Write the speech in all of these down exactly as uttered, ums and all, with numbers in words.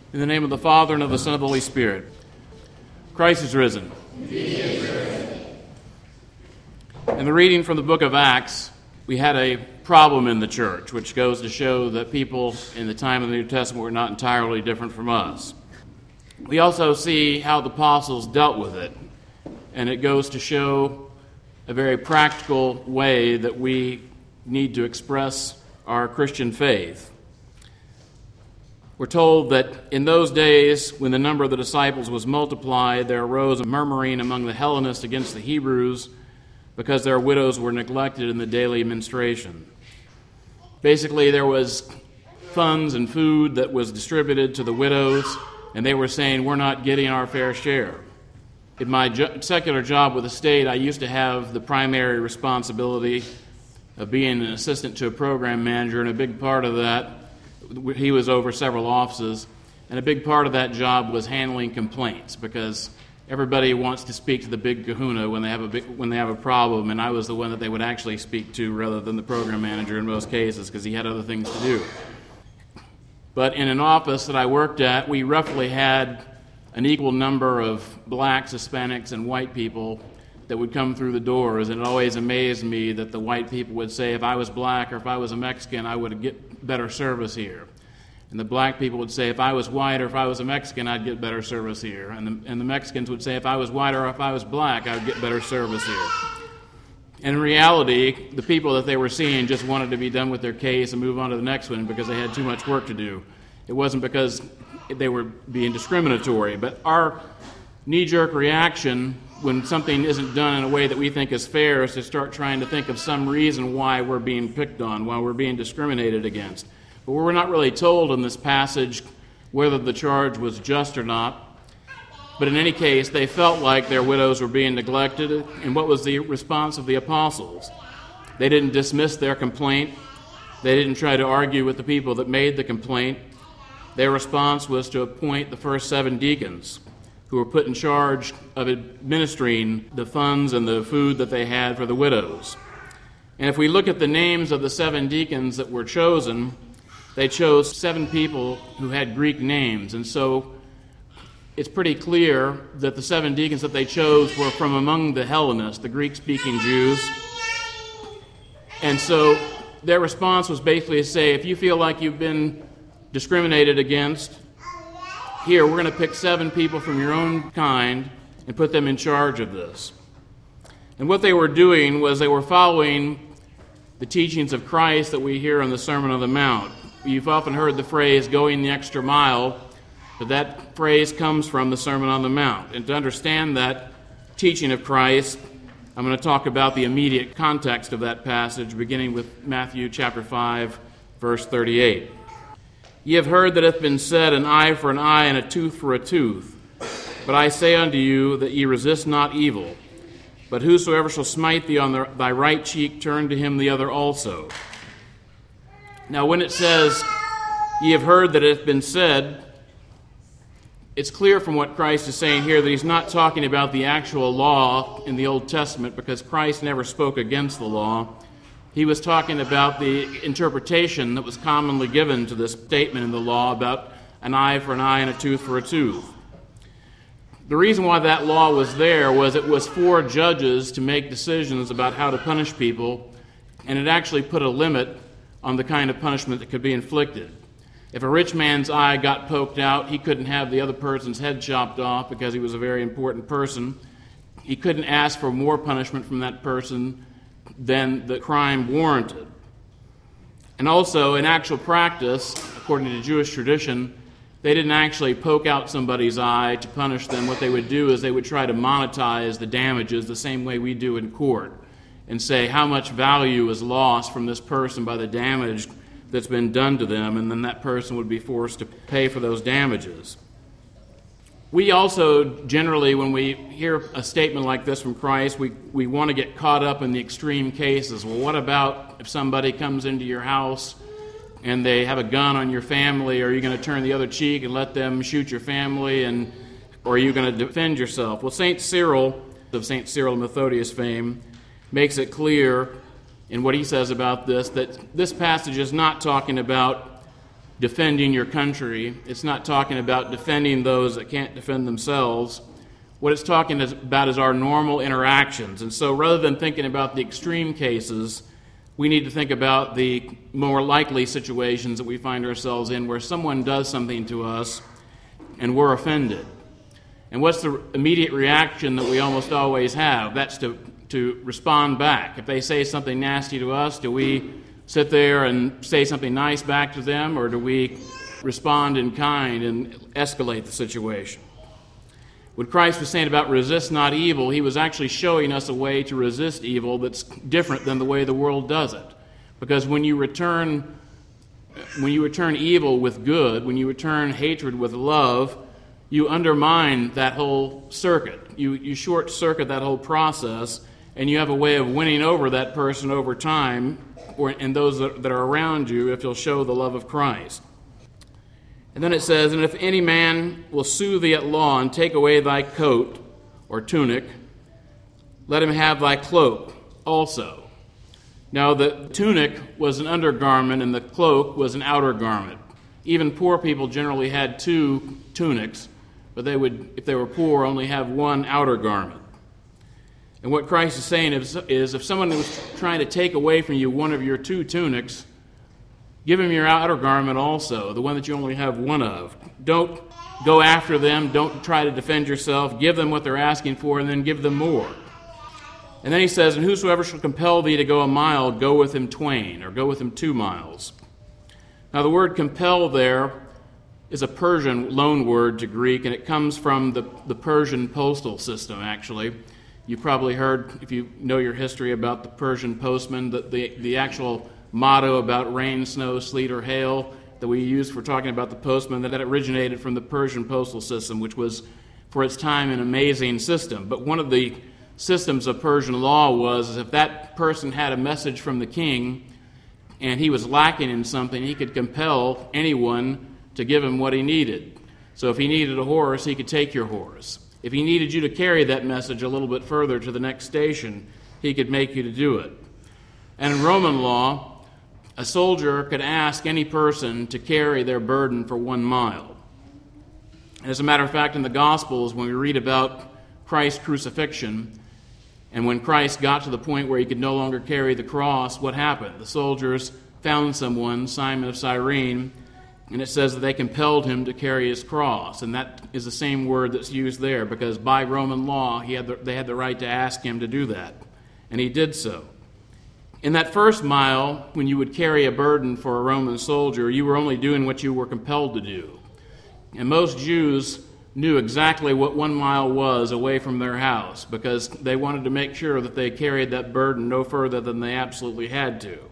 In the name of the Father, and of the Son, and of the Holy Spirit. Christ is risen. He is risen. In the reading from the book of Acts, we had a problem in the church, which goes to show that people in the time of the New Testament were not entirely different from us. We also see how the apostles dealt with it, and it goes to show a very practical way that we need to express our Christian faith. We're told that in those days, when the number of the disciples was multiplied, there arose a murmuring among the Hellenists against the Hebrews because their widows were neglected in the daily administration. Basically, there was funds and food that was distributed to the widows, and they were saying, we're not getting our fair share. In my jo- secular job with the state, I used to have the primary responsibility of being an assistant to a program manager, and a big part of that, he was over several offices, and a big part of that job was handling complaints, because everybody wants to speak to the big kahuna when they have a big, when they have a problem, and I was the one that they would actually speak to rather than the program manager in most cases, because he had other things to do. But in an office that I worked at, we roughly had an equal number of blacks, Hispanics, and white people that would come through the doors, and it always amazed me that the white people would say, if I was black or if I was a Mexican, I would get better service here. And the black people would say, if I was white or if I was a Mexican, I'd get better service here. And the, and the Mexicans would say, if I was white or if I was black, I would get better service here. And in reality, the people that they were seeing just wanted to be done with their case and move on to the next one because they had too much work to do. It wasn't because they were being discriminatory, but our knee-jerk reaction when something isn't done in a way that we think is fair is to start trying to think of some reason why we're being picked on, why we're being discriminated against. But we're not really told in this passage whether the charge was just or not. But in any case, they felt like their widows were being neglected. And what was the response of the apostles? They didn't dismiss their complaint. They didn't try to argue with the people that made the complaint. Their response was to appoint the first seven deacons, who were put in charge of administering the funds and the food that they had for the widows. And if we look at the names of the seven deacons that were chosen, they chose seven people who had Greek names. And so it's pretty clear that the seven deacons that they chose were from among the Hellenists, the Greek-speaking Jews. And so their response was basically to say, if you feel like you've been discriminated against, here, we're going to pick seven people from your own kind and put them in charge of this. And what they were doing was they were following the teachings of Christ that we hear in the Sermon on the Mount. You've often heard the phrase, going the extra mile, but that phrase comes from the Sermon on the Mount. And to understand that teaching of Christ, I'm going to talk about the immediate context of that passage, beginning with Matthew chapter five, verse thirty-eight. Ye have heard that it hath been said, an eye for an eye and a tooth for a tooth. But I say unto you that ye resist not evil. But whosoever shall smite thee on the, thy right cheek, turn to him the other also. Now when it says, ye have heard that it hath been said, it's clear from what Christ is saying here that he's not talking about the actual law in the Old Testament, because Christ never spoke against the law. He was talking about the interpretation that was commonly given to this statement in the law about an eye for an eye and a tooth for a tooth. The reason why that law was there was it was for judges to make decisions about how to punish people, and it actually put a limit on the kind of punishment that could be inflicted. If a rich man's eye got poked out, he couldn't have the other person's head chopped off because he was a very important person. He couldn't ask for more punishment from that person than the crime warranted. And also, in actual practice, according to Jewish tradition, they didn't actually poke out somebody's eye to punish them. What they would do is they would try to monetize the damages the same way we do in court and say how much value is lost from this person by the damage that's been done to them, and then that person would be forced to pay for those damages. We also generally, when we hear a statement like this from Christ, we, we want to get caught up in the extreme cases. Well, what about if somebody comes into your house and they have a gun on your family? Are you going to turn the other cheek and let them shoot your family, and or are you going to defend yourself? Well, Saint Cyril, of Saint Cyril and Methodius fame, makes it clear in what he says about this that this passage is not talking about defending your country. It's not talking about defending those that can't defend themselves. What it's talking about is our normal interactions. And so rather than thinking about the extreme cases, we need to think about the more likely situations that we find ourselves in where someone does something to us and we're offended. And what's the immediate reaction that we almost always have? That's to, to respond back. If they say something nasty to us, do we sit there and say something nice back to them, or do we respond in kind and escalate the situation? What Christ was saying about resist not evil, he was actually showing us a way to resist evil that's different than the way the world does it. Because when you return when you return evil with good, when you return hatred with love, you undermine that whole circuit. You, you short-circuit that whole process, and you have a way of winning over that person over time, or, and those that, that are around you, if you'll show the love of Christ. And then it says, and if any man will sue thee at law and take away thy coat or tunic, let him have thy cloak also. Now the tunic was an undergarment and the cloak was an outer garment. Even poor people generally had two tunics, but they would, if they were poor, only have one outer garment. And what Christ is saying is, is if someone was trying to take away from you one of your two tunics, give him your outer garment also, the one that you only have one of. Don't go after them. Don't try to defend yourself. Give them what they're asking for, and then give them more. And then he says, and whosoever shall compel thee to go a mile, go with him twain, or go with him two miles. Now the word compel there is a Persian loan word to Greek, and it comes from the, the Persian postal system, actually. You probably heard, if you know your history, about the Persian postman, that the, the actual motto about rain, snow, sleet, or hail that we use for talking about the postman, that originated from the Persian postal system, which was, for its time, an amazing system. But one of the systems of Persian law was if that person had a message from the king and he was lacking in something, he could compel anyone to give him what he needed. So if he needed a horse, he could take your horse. If he needed you to carry that message a little bit further to the next station, he could make you to do it. And in Roman law, a soldier could ask any person to carry their burden for one mile. As a matter of fact, in the Gospels, when we read about Christ's crucifixion, and when Christ got to the point where he could no longer carry the cross, what happened? The soldiers found someone, Simon of Cyrene, and it says that they compelled him to carry his cross. And that is the same word that's used there, because by Roman law, he had the, they had the right to ask him to do that. And he did so. In that first mile, when you would carry a burden for a Roman soldier, you were only doing what you were compelled to do. And most Jews knew exactly what one mile was away from their house, because they wanted to make sure that they carried that burden no further than they absolutely had to.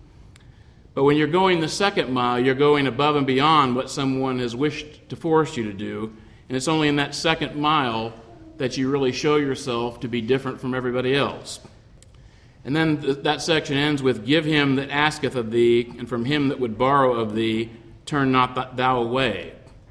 But when you're going the second mile, you're going above and beyond what someone has wished to force you to do, and it's only in that second mile that you really show yourself to be different from everybody else. And then th- that section ends with, give him that asketh of thee, and from him that would borrow of thee, turn not th- thou away.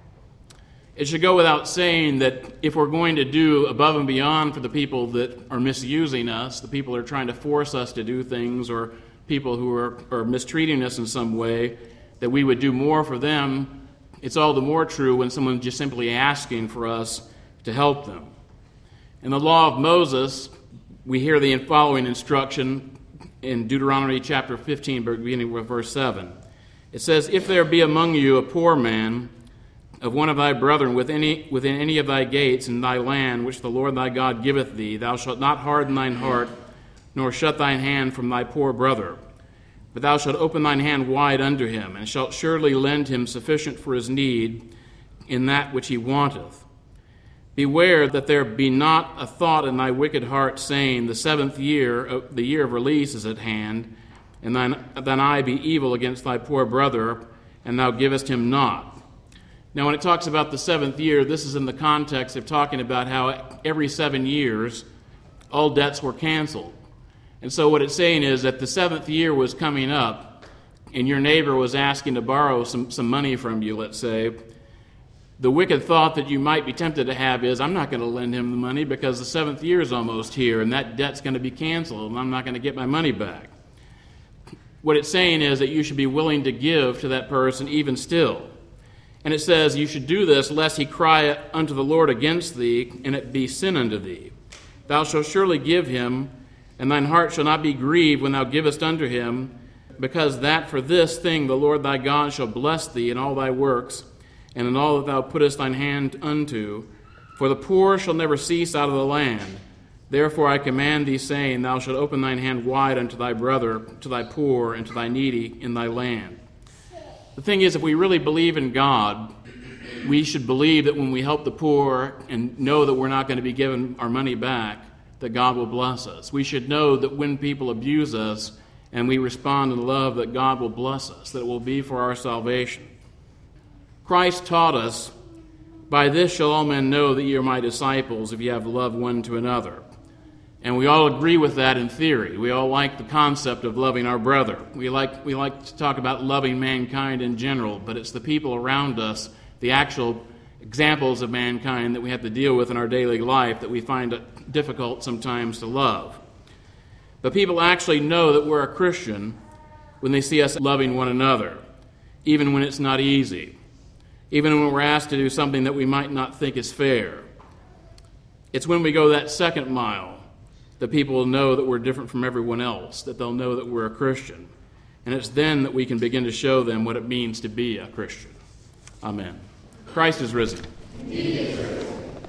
It should go without saying that if we're going to do above and beyond for the people that are misusing us, the people that are trying to force us to do things, or people who are, are mistreating us in some way, that we would do more for them, it's all the more true when someone's just simply asking for us to help them. In the law of Moses, we hear the following instruction in Deuteronomy chapter fifteen, beginning with verse seven. It says, if there be among you a poor man of one of thy brethren within any, within any of thy gates in thy land, which the Lord thy God giveth thee, thou shalt not harden thine heart, nor shut thine hand from thy poor brother. But thou shalt open thine hand wide unto him, and shalt surely lend him sufficient for his need in that which he wanteth. Beware that there be not a thought in thy wicked heart, saying, the seventh year, the year of release is at hand, and thine, thine eye be evil against thy poor brother, and thou givest him not. Now, when it talks about the seventh year, this is in the context of talking about how every seven years, all debts were canceled. And so what it's saying is that the seventh year was coming up, and your neighbor was asking to borrow some, some money from you, let's say. The wicked thought that you might be tempted to have is, I'm not going to lend him the money because the seventh year is almost here, and that debt's going to be canceled, and I'm not going to get my money back. What it's saying is that you should be willing to give to that person even still. And it says, you should do this, lest he cry unto the Lord against thee, and it be sin unto thee. Thou shalt surely give him, and thine heart shall not be grieved when thou givest unto him, because that for this thing the Lord thy God shall bless thee in all thy works, and in all that thou puttest thine hand unto. For the poor shall never cease out of the land. Therefore I command thee, saying, Thou shalt open thine hand wide unto thy brother, to thy poor, and to thy needy in thy land. The thing is, if we really believe in God, we should believe that when we help the poor and know that we're not going to be given our money back, that God will bless us. We should know that when people abuse us and we respond in love, that God will bless us, that it will be for our salvation. Christ taught us, By this shall all men know that ye are my disciples, if ye have love one to another. And we all agree with that in theory. We all like the concept of loving our brother. We like we like to talk about loving mankind in general, but it's the people around us, the actual examples of mankind that we have to deal with in our daily life that we find it difficult sometimes to love. But people actually know that we're a Christian when they see us loving one another, even when it's not easy, even when we're asked to do something that we might not think is fair. It's when we go that second mile that people will know that we're different from everyone else, that they'll know that we're a Christian. And it's then that we can begin to show them what it means to be a Christian. Amen. Christ is risen. He is risen.